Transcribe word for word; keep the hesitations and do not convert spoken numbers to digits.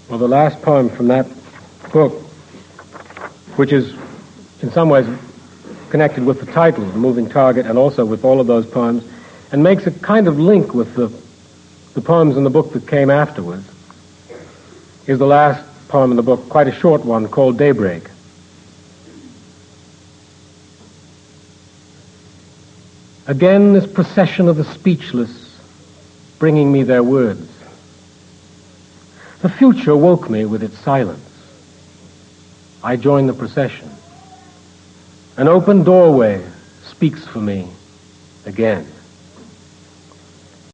Well, the last poem from that book, which is in some ways connected with the title, The Moving Target, and also with all of those poems, and makes a kind of link with the, the poems in the book that came afterwards, is the last poem in the book, quite a short one, called Daybreak. Again, this procession of the speechless, bringing me their words. The future woke me with its silence. I join the procession. An open doorway speaks for me again.